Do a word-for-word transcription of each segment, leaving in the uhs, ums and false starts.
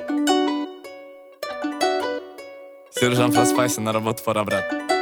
Сержант, проспайся, на работу пора, брат.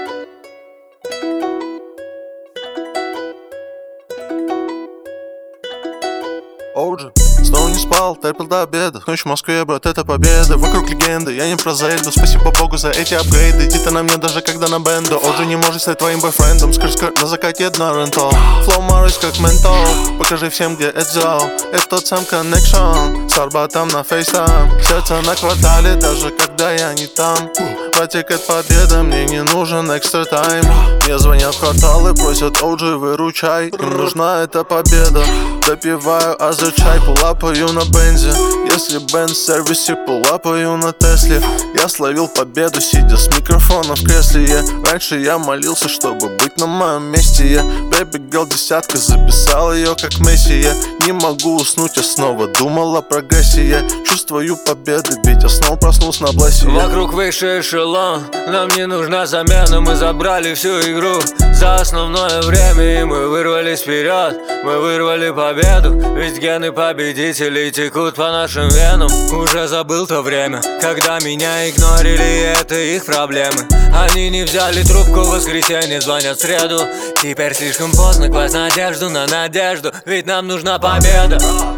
Оуджи, снова не спал, терпел до обеда. Ночь в Москве, брат, это победа. Вокруг легенды, я не про Зельду. Спасибо Богу за эти апгрейды. Иди ты на мне, даже когда на бенду. Оуджи не может стать твоим бойфрендом. Скр-скр, на закате одна рентал. Флоу Марис как ментол. Покажи всем, где Эдзо. Это тот сам коннекшн. С Арбатом на фейстайм. Сердце на квартале, даже когда я не там. Протекает победа, мне не нужен экстра тайм. Мне звонят в кварталы, просят Оуджи, выручай. Им нужна эта победа. Допиваю азерчай, пулапаю на бензе. Если бенз в сервисе, пулапаю на Тесле. Я словил победу, сидя с микрофоном в кресле. yeah. Раньше я молился, чтобы быть на моем месте. yeah. Baby girl десятка, записал ее как Месси. Я не могу уснуть, я снова думал о прогрессе. Я чувствую победы, ведь я снова проснулся на блессе. Вокруг высший эшелон, нам не нужна замена. Мы забрали всю игру за основное время, и мы вырвались вперед. Мы вырвали победу, ведь гены победителей текут по нашим венам. Уже забыл то время, когда меня игнорили, и это их проблемы. Они не взяли трубку в воскресенье, звонят в среду. Теперь слишком поздно класть надежду на надежду, ведь нам нужна победа.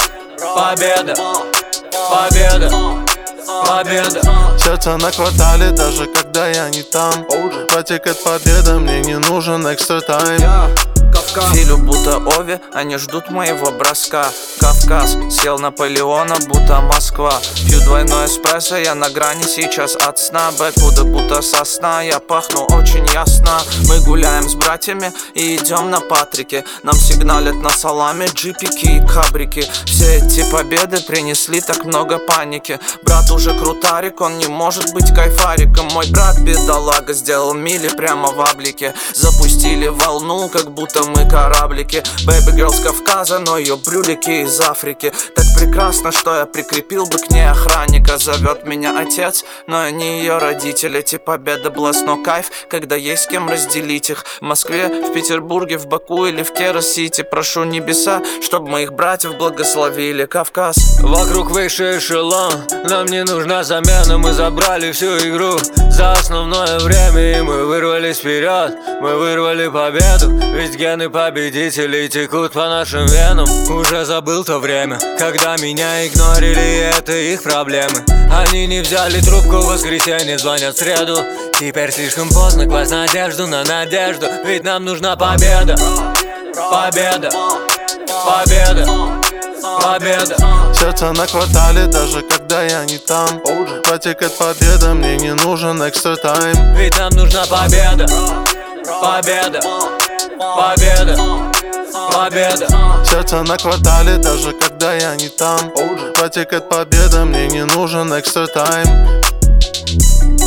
Победа, победа, победа. Сердце на квартале, даже когда я не там. Протекает победа, мне не нужен экстра тайм. Филю будто Ови, они ждут моего броска. Кавказ, сел Наполеона, будто Москва. Пью двойной эспрессо, я на грани сейчас от сна. Бэквуда будто сосна, я пахну очень ясно. Мы гуляем с братьями и идем на Патрике. Нам сигналят на саламе джипики и кабрики. Все эти победы принесли так много паники. Брат уже крутарик, он не может быть кайфариком. Мой брат бедолага сделал мили прямо в аблике. Запустили волну, как будто мы кораблики. Baby girl с Кавказа, но ее брюлики из Африки. Так прекрасно, что я прикрепил бы к ней охранника. Зовет меня отец, но они ее родители. Эти победы блеск, но кайф, когда есть с кем разделить их. В Москве, в Петербурге, в Баку или в Кера-Сити. Прошу небеса, чтобы моих братьев благословили. Кавказ. Вокруг высший эшелон, нам не нужна замена. Мы забрали всю игру за основное время, и мы вырвались вперед. Мы вырвали победу, ведь гены победителей текут по нашим венам. Уже забыл то время, когда меня игнорили, и это их проблемы. Они не взяли трубку в воскресенье, звонят в среду. Теперь слишком поздно класть надежду на надежду, ведь нам нужна победа. Победа, победа, победа. Сердце на квартале, даже когда я не там. Протекает победа, мне не нужен экстра тайм. Ведь нам нужна победа. Победа, победа, победа. Сердце на квартале, даже когда я не там. Протекает победа, мне не нужен экстра тайм.